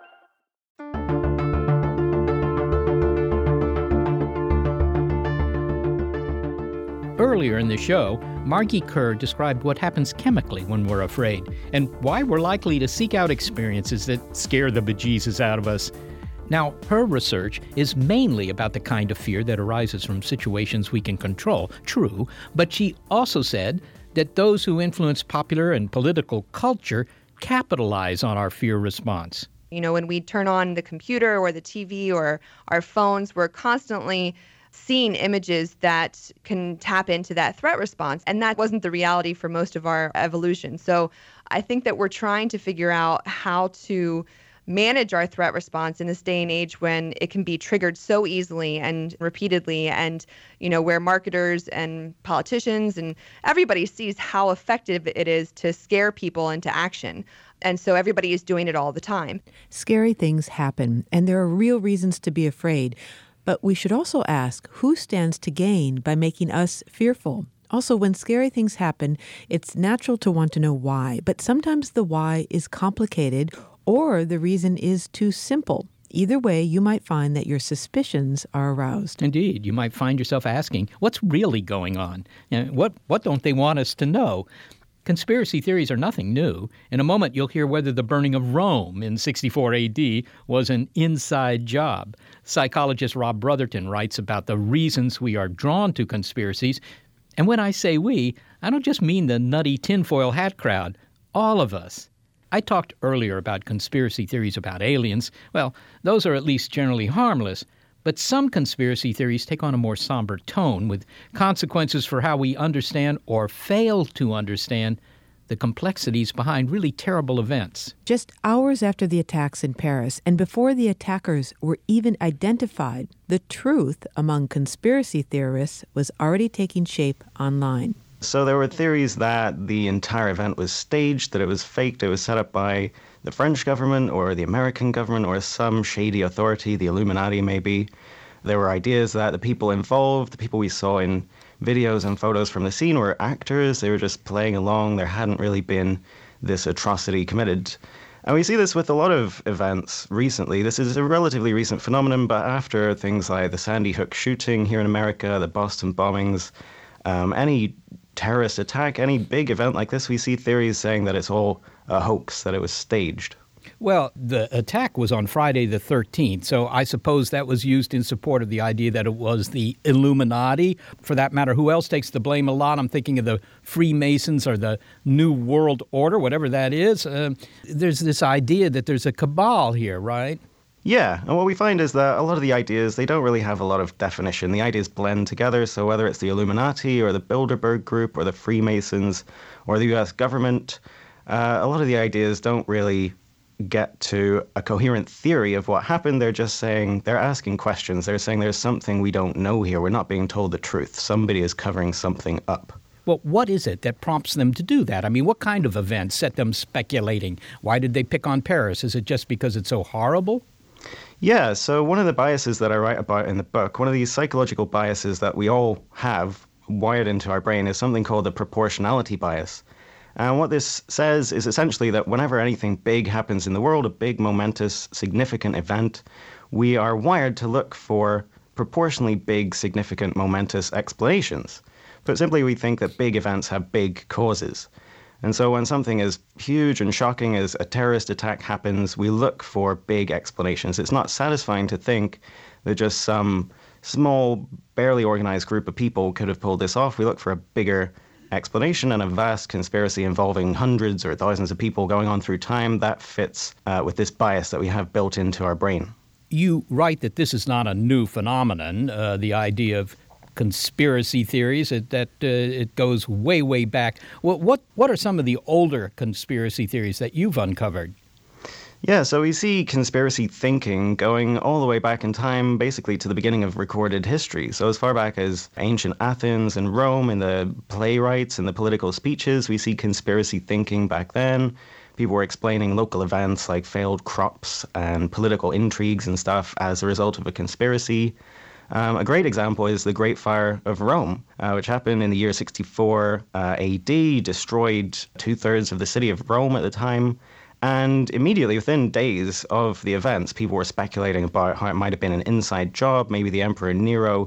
Earlier in the show, Margie Kerr described what happens chemically when we're afraid and why we're likely to seek out experiences that scare the bejesus out of us. Now, her research is mainly about the kind of fear that arises from situations we can control, true, but she also said that those who influence popular and political culture capitalize on our fear response. You know, when we turn on the computer or the TV or our phones, we're constantly seeing images that can tap into that threat response. And that wasn't the reality for most of our evolution. So I think that we're trying to figure out how to manage our threat response in this day and age when it can be triggered so easily and repeatedly, and where marketers and politicians and everybody sees how effective it is to scare people into action. And so everybody is doing it all the time. Scary things happen, and there are real reasons to be afraid. But we should also ask, who stands to gain by making us fearful? Also, when scary things happen, it's natural to want to know why, but sometimes the why is complicated or the reason is too simple. Either way, you might find that your suspicions are aroused. Indeed, you might find yourself asking, what's really going on? What don't they want us to know? Conspiracy theories are nothing new. In a moment, you'll hear whether the burning of Rome in 64 A.D. was an inside job. Psychologist Rob Brotherton writes about the reasons we are drawn to conspiracies. And when I say we, I don't just mean the nutty tinfoil hat crowd. All of us. I talked earlier about conspiracy theories about aliens. Well, those are at least generally harmless. But some conspiracy theories take on a more somber tone, with consequences for how we understand or fail to understand the complexities behind really terrible events. Just hours after the attacks in Paris, and before the attackers were even identified, the truth among conspiracy theorists was already taking shape online. So there were theories that the entire event was staged, that it was faked, it was set up by the French government or the American government or some shady authority, the Illuminati maybe. There were ideas that the people involved, the people we saw in videos and photos from the scene were actors. They were just playing along. There hadn't really been this atrocity committed. And we see this with a lot of events recently. This is a relatively recent phenomenon, but after things like the Sandy Hook shooting here in America, the Boston bombings, any terrorist attack, any big event like this, we see theories saying that it's all a hoax, that it was staged. Well, the attack was on Friday the 13th, so I suppose that was used in support of the idea that it was the Illuminati. For that matter, who else takes the blame a lot? I'm thinking of the Freemasons or the New World Order, whatever that is. There's this idea that there's a cabal here, right? Yeah, and what we find is that a lot of the ideas, they don't really have a lot of definition. The ideas blend together, so whether it's the Illuminati or the Bilderberg Group or the Freemasons or the U.S. government, a lot of the ideas don't really get to a coherent theory of what happened. They're just saying, they're asking questions. They're saying there's something we don't know here. We're not being told the truth. Somebody is covering something up. Well, what is it that prompts them to do that? I mean, what kind of events set them speculating? Why did they pick on Paris? Is it just because it's so horrible? Yeah, so one of the biases that I write about in the book, one of these psychological biases that we all have wired into our brain is something called the proportionality bias. And what this says is essentially that whenever anything big happens in the world, a big, momentous, significant event, we are wired to look for proportionally big, significant, momentous explanations. Put simply, we think that big events have big causes. And so when something as huge and shocking as a terrorist attack happens, we look for big explanations. It's not satisfying to think that just some small, barely organized group of people could have pulled this off. We look for a bigger explanation, and a vast conspiracy involving hundreds or thousands of people going on through time. That fits with this bias that we have built into our brain. You write that this is not a new phenomenon, the idea of conspiracy theories, that it goes way, way back. What are some of the older conspiracy theories that you've uncovered? Yeah, so we see conspiracy thinking going all the way back in time, basically to the beginning of recorded history. So as far back as ancient Athens and Rome, in the playwrights and the political speeches, we see conspiracy thinking back then. People were explaining local events like failed crops and political intrigues and stuff as a result of a conspiracy. A great example is the Great Fire of Rome, which happened in the year 64 AD, destroyed 2/3 of the city of Rome at the time. And immediately, within days of the events, people were speculating about how it might have been an inside job. Maybe the Emperor Nero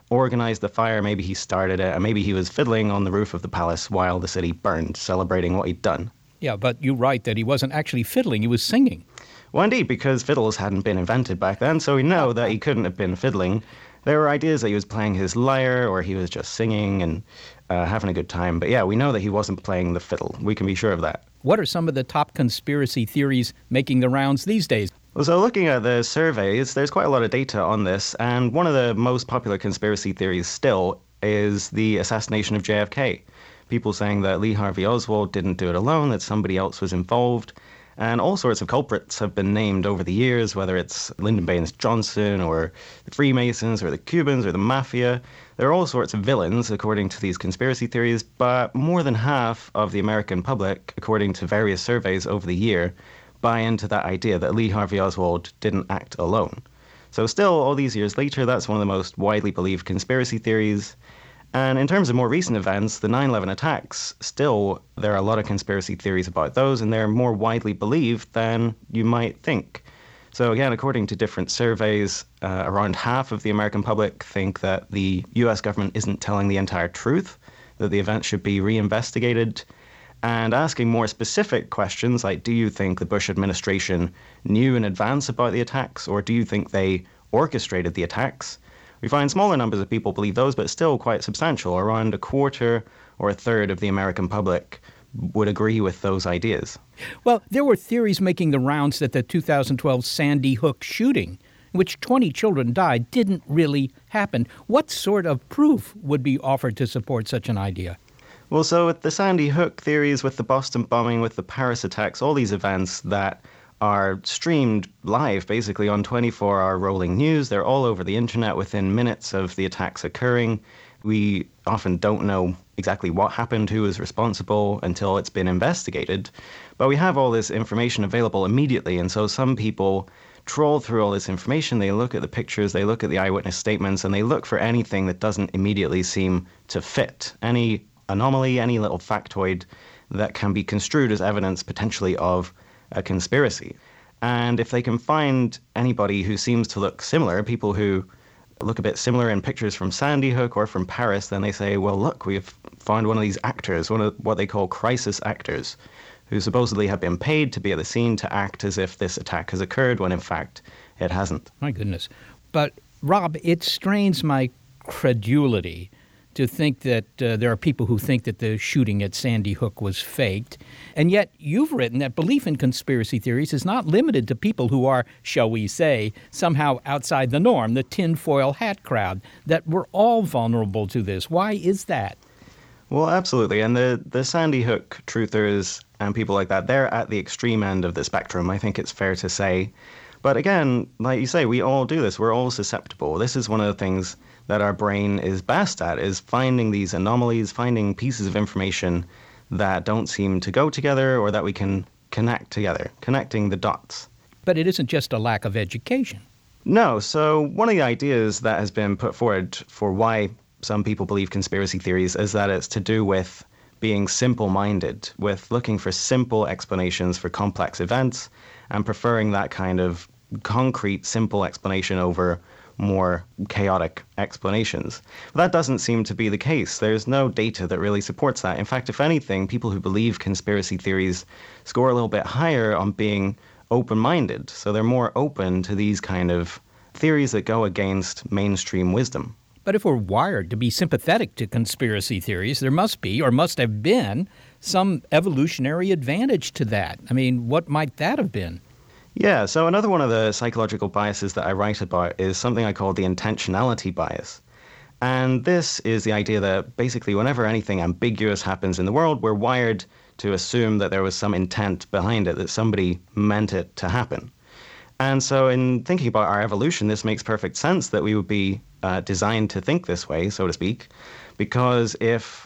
organized the fire, maybe he started it, and maybe he was fiddling on the roof of the palace while the city burned, celebrating what he'd done. Yeah, but you write that he wasn't actually fiddling, he was singing. Well, indeed, because fiddles hadn't been invented back then, so we know that he couldn't have been fiddling. There were ideas that he was playing his lyre, or he was just singing and having a good time. But yeah, we know that he wasn't playing the fiddle. We can be sure of that. What are some of the top conspiracy theories making the rounds these days? Well, so looking at the surveys, there's quite a lot of data on this, and one of the most popular conspiracy theories still is the assassination of JFK. People saying that Lee Harvey Oswald didn't do it alone, that somebody else was involved. And all sorts of culprits have been named over the years, whether it's Lyndon Baines Johnson or the Freemasons or the Cubans or the Mafia. There are all sorts of villains, according to these conspiracy theories, but more than half of the American public, according to various surveys over the year, buy into that idea that Lee Harvey Oswald didn't act alone. So still, all these years later, that's one of the most widely believed conspiracy theories. And in terms of more recent events, the 9/11 attacks, still there are a lot of conspiracy theories about those, and they're more widely believed than you might think. So again, according to different surveys, around half of the American public think that the US government isn't telling the entire truth, that the event should be reinvestigated. And asking more specific questions like, do you think the Bush administration knew in advance about the attacks, or do you think they orchestrated the attacks? We find smaller numbers of people believe those, but still quite substantial. Around a quarter or a third of the American public would agree with those ideas. Well, there were theories making the rounds that the 2012 Sandy Hook shooting, in which 20 children died, didn't really happen. What sort of proof would be offered to support such an idea? Well, so with the Sandy Hook theories, with the Boston bombing, with the Paris attacks, all these events that are streamed live basically on 24-hour rolling news. They're all over the internet within minutes of the attacks occurring. We often don't know exactly what happened, who was responsible, until it's been investigated. But we have all this information available immediately, and so some people trawl through all this information. They look at the pictures, they look at the eyewitness statements, and they look for anything that doesn't immediately seem to fit. Any anomaly, any little factoid that can be construed as evidence potentially of a conspiracy. And if they can find anybody who seems to look similar, people who look a bit similar in pictures from Sandy Hook or from Paris, then they say, well, look, we've found one of these actors, one of what they call crisis actors, who supposedly have been paid to be at the scene to act as if this attack has occurred when in fact it hasn't. My goodness. But Rob, it strains my credulity to think that there are people who think that the shooting at Sandy Hook was faked. And yet you've written that belief in conspiracy theories is not limited to people who are, shall we say, somehow outside the norm, the tinfoil hat crowd, that we're all vulnerable to this. Why is that? Well, absolutely. And the Sandy Hook truthers and people like that, they're at the extreme end of the spectrum, I think it's fair to say. But again, like you say, we all do this. We're all susceptible. This is one of the things that our brain is best at, is finding these anomalies, finding pieces of information that don't seem to go together or that we can connect together, connecting the dots. But it isn't just a lack of education. No. So one of the ideas that has been put forward for why some people believe conspiracy theories is that it's to do with being simple-minded, with looking for simple explanations for complex events and preferring that kind of concrete, simple explanation over more chaotic explanations. But that doesn't seem to be the case. There's no data that really supports that. In fact, if anything, people who believe conspiracy theories score a little bit higher on being open-minded. So they're more open to these kind of theories that go against mainstream wisdom. But if we're wired to be sympathetic to conspiracy theories, there must be, or must have been, some evolutionary advantage to that. I mean, what might that have been? Yeah, so another one of the psychological biases that I write about is something I call the intentionality bias. And this is the idea that basically whenever anything ambiguous happens in the world, we're wired to assume that there was some intent behind it, that somebody meant it to happen. And so in thinking about our evolution, this makes perfect sense that we would be designed to think this way, so to speak, because if,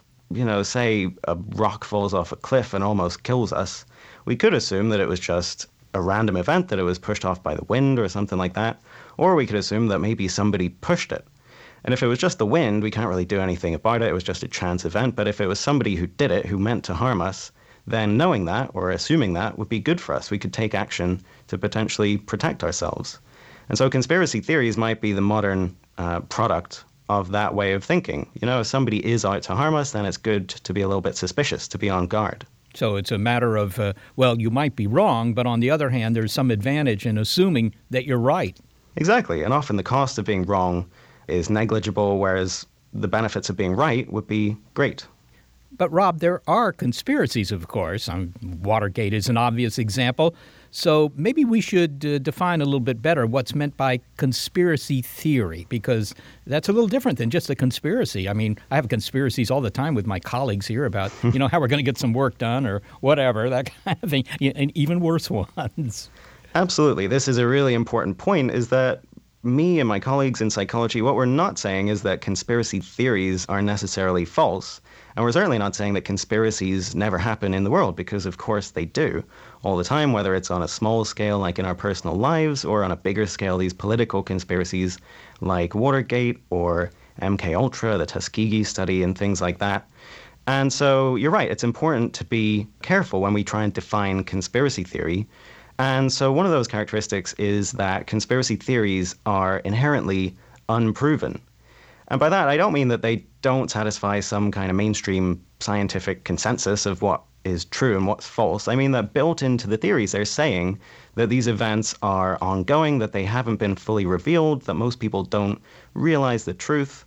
say a rock falls off a cliff and almost kills us, we could assume that it was just a random event, that it was pushed off by the wind or something like that, or we could assume that maybe somebody pushed it. And if it was just the wind, we can't really do anything about it, it was just a chance event. But if it was somebody who did it, who meant to harm us, then knowing that or assuming that would be good for us. We could take action to potentially protect ourselves. And so conspiracy theories might be the modern product of that way of thinking. You know, if somebody is out to harm us, then it's good to be a little bit suspicious, to be on guard. So it's a matter of, well, you might be wrong, but on the other hand, there's some advantage in assuming that you're right. Exactly. And often the cost of being wrong is negligible, whereas the benefits of being right would be great. But, Rob, there are conspiracies, of course. Watergate is an obvious example. So maybe we should define a little bit better what's meant by conspiracy theory, because that's a little different than just a conspiracy. I mean, I have conspiracies all the time with my colleagues here about, how we're going to get some work done or whatever, that kind of thing, and even worse ones. Absolutely. This is a really important point, is that me and my colleagues in psychology, what we're not saying is that conspiracy theories are necessarily false. And we're certainly not saying that conspiracies never happen in the world, because of course they do all the time, whether it's on a small scale like in our personal lives or on a bigger scale, these political conspiracies like Watergate or MKUltra, the Tuskegee study and things like that. And so you're right, it's important to be careful when we try and define conspiracy theory. And so one of those characteristics is that conspiracy theories are inherently unproven. And by that, I don't mean that they don't satisfy some kind of mainstream scientific consensus of what is true and what's false. I mean that built into the theories, they're saying that these events are ongoing, that they haven't been fully revealed, that most people don't realize the truth.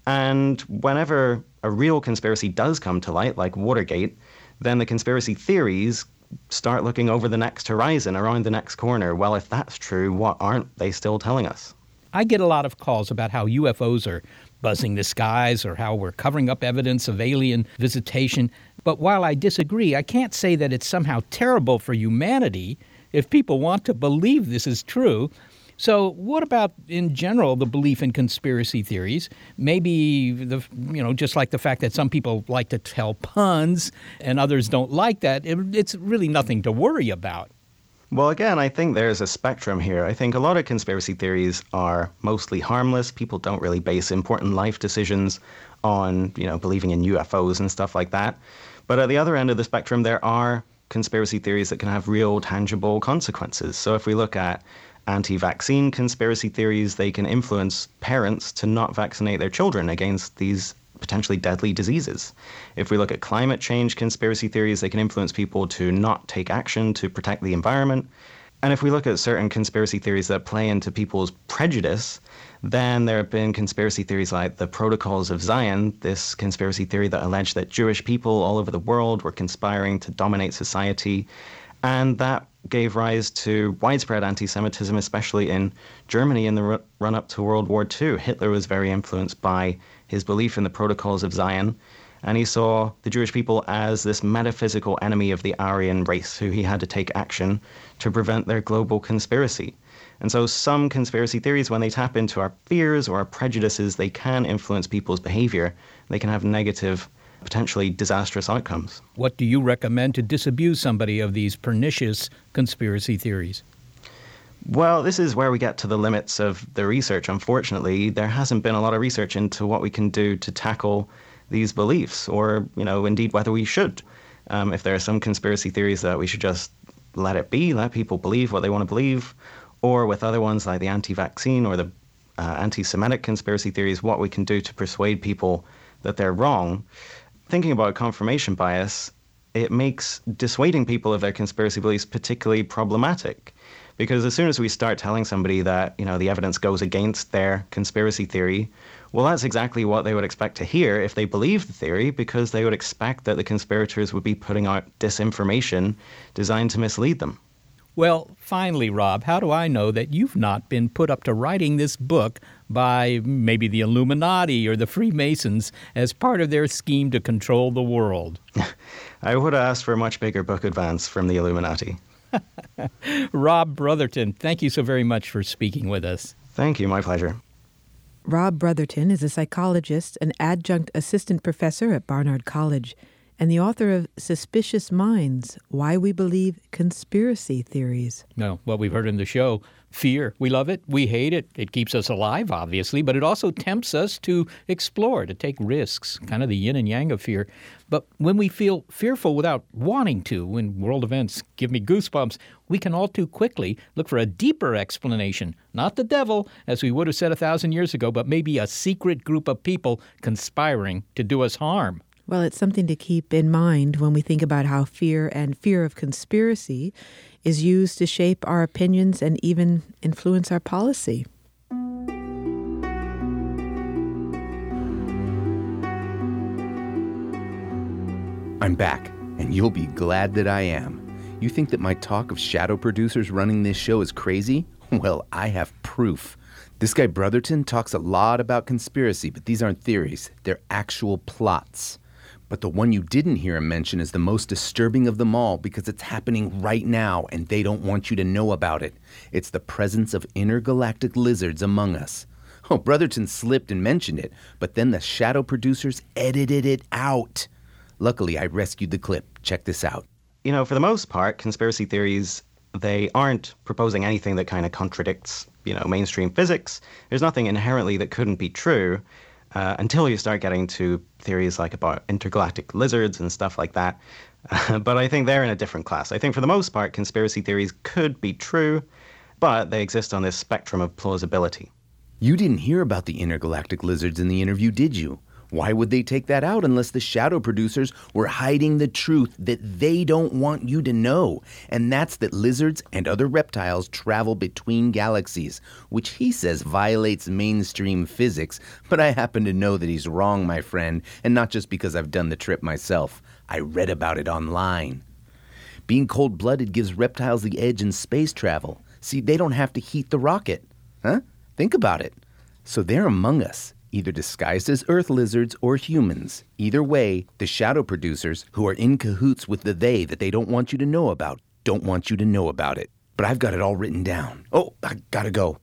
And whenever a real conspiracy does come to light, like Watergate, then the conspiracy theories start looking over the next horizon, around the next corner. Well, if that's true, what aren't they still telling us? I get a lot of calls about how UFOs are buzzing the skies or how we're covering up evidence of alien visitation. But while I disagree, I can't say that it's somehow terrible for humanity if people want to believe this is true. So what about, in general, the belief in conspiracy theories? Maybe, just like the fact that some people like to tell puns and others don't like that, it's really nothing to worry about. Well, again, I think there's a spectrum here. I think a lot of conspiracy theories are mostly harmless. People don't really base important life decisions on, believing in UFOs and stuff like that. But at the other end of the spectrum, there are conspiracy theories that can have real, tangible consequences. So if we look at anti-vaccine conspiracy theories, they can influence parents to not vaccinate their children against these potentially deadly diseases. If we look at climate change conspiracy theories, they can influence people to not take action to protect the environment. And if we look at certain conspiracy theories that play into people's prejudice, then there have been conspiracy theories like the Protocols of Zion, this conspiracy theory that alleged that Jewish people all over the world were conspiring to dominate society. And that gave rise to widespread anti-Semitism, especially in Germany in the run-up to World War II. Hitler was very influenced by his belief in the Protocols of Zion, and he saw the Jewish people as this metaphysical enemy of the Aryan race, who he had to take action to prevent their global conspiracy. And so some conspiracy theories, when they tap into our fears or our prejudices, they can influence people's behavior. They can have negative, potentially disastrous outcomes. What do you recommend to disabuse somebody of these pernicious conspiracy theories? Well, this is where we get to the limits of the research. Unfortunately, there hasn't been a lot of research into what we can do to tackle these beliefs, or, indeed whether we should. If there are some conspiracy theories that we should just let it be, let people believe what they want to believe, or with other ones like the anti-vaccine or the anti-Semitic conspiracy theories, what we can do to persuade people that they're wrong. Thinking about confirmation bias, it makes dissuading people of their conspiracy beliefs particularly problematic. Because as soon as we start telling somebody that, the evidence goes against their conspiracy theory, well, that's exactly what they would expect to hear if they believed the theory, because they would expect that the conspirators would be putting out disinformation designed to mislead them. Well, finally, Rob, how do I know that you've not been put up to writing this book by maybe the Illuminati or the Freemasons as part of their scheme to control the world? I would have asked for a much bigger book advance from the Illuminati. Rob Brotherton, thank you so very much for speaking with us. Thank you. My pleasure. Rob Brotherton is a psychologist, an adjunct assistant professor at Barnard College, and the author of Suspicious Minds, Why We Believe Conspiracy Theories. Now, what we've heard in the show Fear, we love it, we hate it. It keeps us alive, obviously, but it also tempts us to explore, to take risks, kind of the yin and yang of fear. But when we feel fearful without wanting to, when world events give me goosebumps, we can all too quickly look for a deeper explanation. Not the devil, as we would have said 1,000 years ago, but maybe a secret group of people conspiring to do us harm. Well, it's something to keep in mind when we think about how fear and fear of conspiracy is used to shape our opinions and even influence our policy. I'm back, and you'll be glad that I am. You think that my talk of shadow producers running this show is crazy? Well, I have proof. This guy Brotherton talks a lot about conspiracy, but these aren't theories. They're actual plots. But the one you didn't hear him mention is the most disturbing of them all because it's happening right now and they don't want you to know about it. It's the presence of intergalactic lizards among us. Oh, Brotherton slipped and mentioned it, but then the shadow producers edited it out. Luckily, I rescued the clip. Check this out. You know, for the most part, conspiracy theories, they aren't proposing anything that kind of contradicts, mainstream physics. There's nothing inherently that couldn't be true. Until you start getting to theories like about intergalactic lizards and stuff like that. But I think they're in a different class. I think for the most part, conspiracy theories could be true, but they exist on this spectrum of plausibility. You didn't hear about the intergalactic lizards in the interview, did you? Why would they take that out unless the shadow producers were hiding the truth that they don't want you to know? And that's that lizards and other reptiles travel between galaxies, which he says violates mainstream physics. But I happen to know that he's wrong, my friend, and not just because I've done the trip myself. I read about it online. Being cold-blooded gives reptiles the edge in space travel. See, they don't have to heat the rocket. Huh? Think about it. So they're among us, either disguised as Earth lizards or humans. Either way, the shadow producers, who are in cahoots with the they that they don't want you to know about, don't want you to know about it. But I've got it all written down. Oh, I gotta go.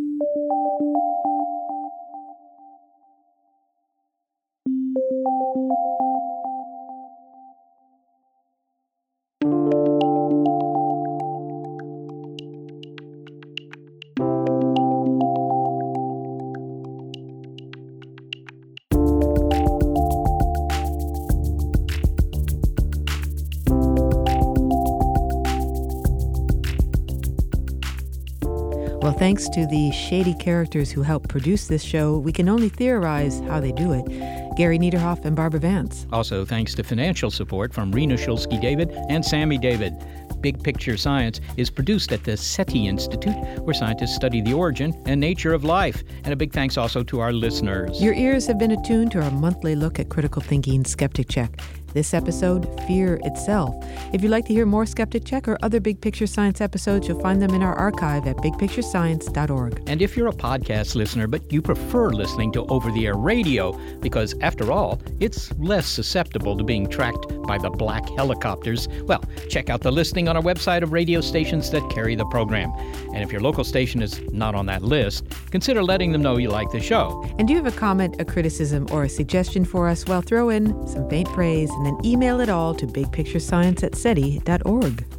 Well, thanks to the shady characters who help produce this show, we can only theorize how they do it. Gary Niederhoff and Barbara Vance. Also, thanks to financial support from Rena Shulsky-David and Sammy David. Big Picture Science is produced at the SETI Institute, where scientists study the origin and nature of life. And a big thanks also to our listeners. Your ears have been attuned to our monthly look at critical thinking Skeptic Check. This episode, Fear Itself. If you'd like to hear more Skeptic Check or other Big Picture Science episodes, you'll find them in our archive at bigpicturescience.org. And if you're a podcast listener, but you prefer listening to over-the-air radio, because after all, it's less susceptible to being tracked by the black helicopters, well, check out the listing on our website of radio stations that carry the program. And if your local station is not on that list, consider letting them know you like the show. And do you have a comment, a criticism, or a suggestion for us? Well, throw in some faint praise and then email it all to bigpicturescience@seti.org.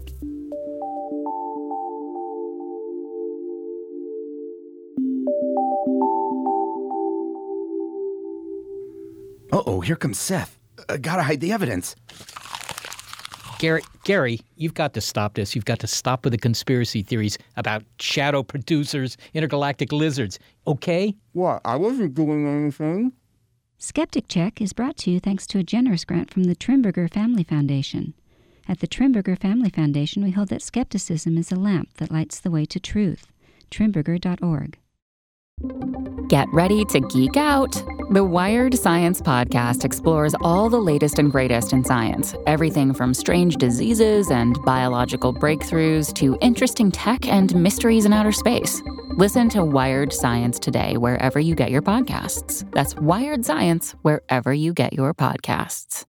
Uh-oh, here comes Seth. Gotta hide the evidence. Gary, you've got to stop this. You've got to stop with the conspiracy theories about shadow producers, intergalactic lizards, okay? What? I wasn't doing anything. Skeptic Check is brought to you thanks to a generous grant from the Trimberger Family Foundation. At the Trimberger Family Foundation, we hold that skepticism is a lamp that lights the way to truth. Trimberger.org. Get ready to geek out. The Wired Science Podcast explores all the latest and greatest in science. Everything from strange diseases and biological breakthroughs to interesting tech and mysteries in outer space. Listen to Wired Science today wherever you get your podcasts. That's Wired Science wherever you get your podcasts.